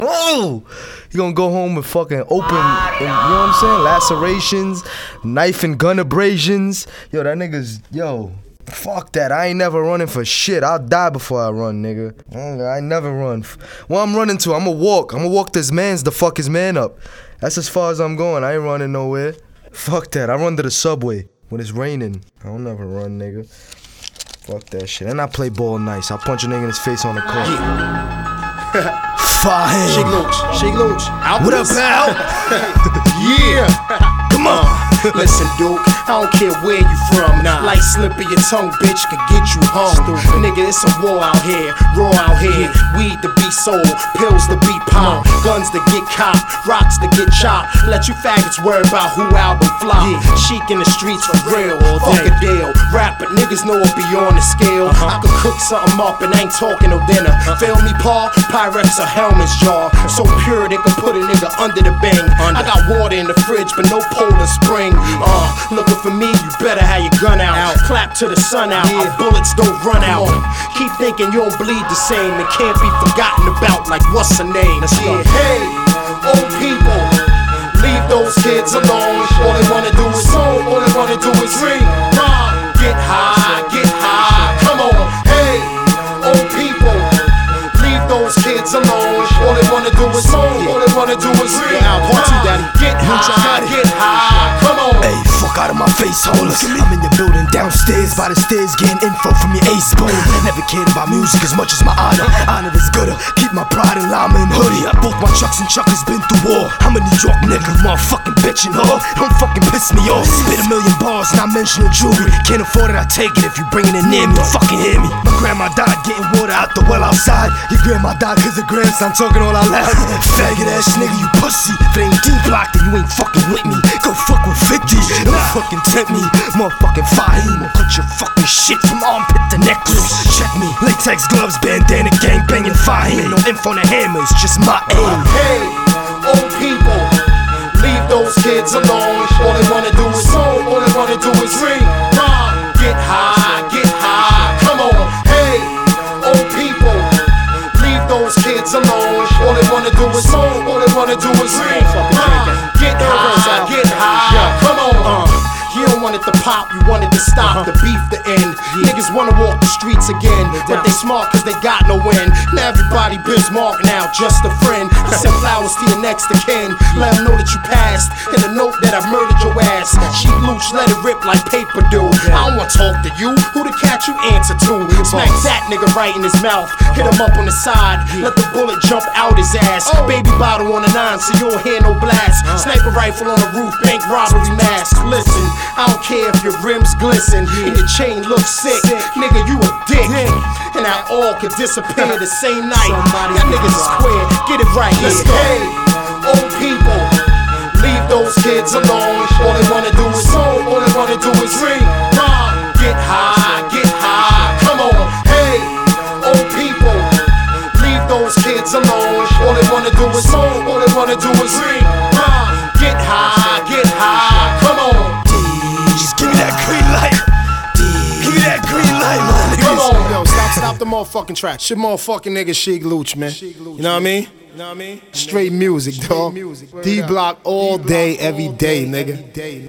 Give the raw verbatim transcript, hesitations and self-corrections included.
Oh, you gonna go home and fucking open, and, you know what I'm saying? Lacerations, knife and gun abrasions. Yo, that nigga's, yo, fuck that. I ain't never running for shit. I'll die before I run, nigga. I ain't never run. What I'm running to, I'ma walk. I'ma walk this man's to fuck his man up. That's as far as I'm going. I ain't running nowhere. Fuck that. I run to the subway when it's raining. I don't never run, nigga. Fuck that shit. And I play ball nice. I punch a nigga in his face on the court. Yeah. Fire. Shake Loach, Shake Loach. What up, pal? Yeah. Come on. Listen, Duke, I don't care where you from. Nah. Light slip of your tongue, bitch, could get you hung. Stupid. Nigga, it's a war out here, raw out here. Weed to be sold, pills to be popped, guns to get copped, rocks to get chopped. Let you faggots worry about who album flop. Yeah. Chic in the streets for real, fuck a deal. Rap, but niggas know it be on the scale. Uh-huh. I could cook something up and I ain't talking no dinner. Uh-huh. Feel me, Paul? Pyrex or Helmet's jaw. So pure they can put a nigga under the bang. Under. I got water in the fridge, but no Polar Spring. Uh, looking for me, you better have your gun out. out. Clap to the sun out, yeah. Our bullets don't run out. Keep thinking you don't bleed the same and can't be forgotten about like what's her name. Let's yeah. go. Hey, old people, leave those kids alone. All they wanna do is song, all they wanna do is ring. Nah, get high, get high, come on. Hey, old people, leave those kids alone. All they wanna do is song, all they wanna do is ring. Nah, get high, get high, come on. Hey, fuck out of my face, homeless. I'm in your building downstairs by the stairs, getting info from your ace bowl. Never cared about music as much as my honor. Honor is gooder, keep my pride in llama and hoodie. Both my trucks and chuckers been through war. I'm a New York nigga, motherfucking bitch and whore. Don't fucking piss me off. Spit a million bars, not mention the jewelry. Can't afford it, I take it if you bringing it near me. Don't fucking hear me. My grandma died getting water out the well outside. Your grandma died cause her grandson talking all out loud. Faggot ass nigga, you pussy. If it ain't D-block, then you ain't fucking with me. Go fuck with fifty. Don't fucking tempt me. Motherfucking Fahim will cut your fucking shit from armpit to necklace. Check me. Latex gloves, bandana, gang banging Fahim. No info on the hammers, just my aim. Hey, old people, leave those kids alone. All they wanna do is song, all they wanna do is ring. Nah, get high, get high, come on. Hey, old people, leave those kids alone. All they wanna do is song, all they wanna do is ring. Nah, get high, get high, come on. Uh. You don't want it to pop, you want it to stop, uh-huh. The beef to end. Yeah. Niggas wanna walk the streets again, but they smart cause they got no win. Now everybody Bismarck now, just a friend. Send flowers to your next of kin. Let them know that you passed, and a note that I murdered your ass. Sheep Looch, let it rip like paper do. I don't wanna talk to you, who the cat you answer to? Smack that nigga right in his mouth, hit him up on the side, let the bullet jump out his ass. Baby bottle on the nine so you don't hear no blast. Sniper rifle on the roof, bank robbery mask. Listen, I don't care if your rims glisten and your chain looks sick. Nigga, you a dick. And that all could disappear the same night. That niggas is square, get it right. Let's go. Hey, old people, leave those kids alone. All they wanna do is song, all they wanna do is ring. Nah, get high, get high, come on. Hey, old people, leave those kids alone. All they wanna do is song, all they wanna do is ring. Nah, get high, get high, come on. Give me that green light. Give me that green light, man. Come on, yo, stop, stop the motherfucking track. Shit, motherfucking nigga, Shake Loach, man. You know what I mean? You know what I mean? Straight music, dog. D-Block all day, every day, nigga.